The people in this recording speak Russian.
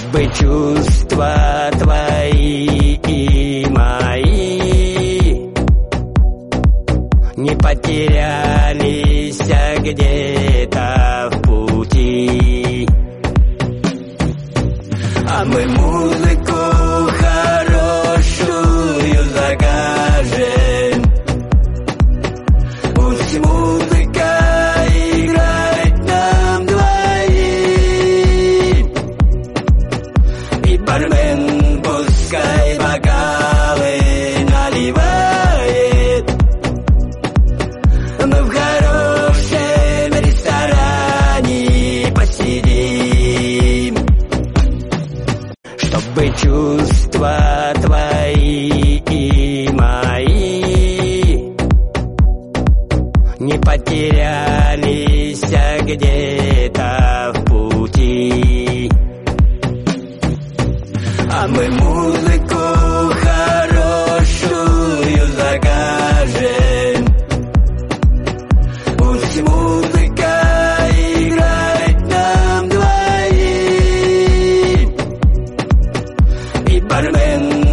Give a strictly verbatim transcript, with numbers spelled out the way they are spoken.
чтобы чувства твои и мои не потерялись где-то в пути. А мы музыку хорошую закажем, пусть музыка играет нам двоим, и бармен пускай бокалы наливает. Мы в хорошем ресторане посидим, чтобы чувства твои и мои не потерялись где-то в пути. А мы музыку хорошую закажем, пусть музыка играет нам двоим, и бармен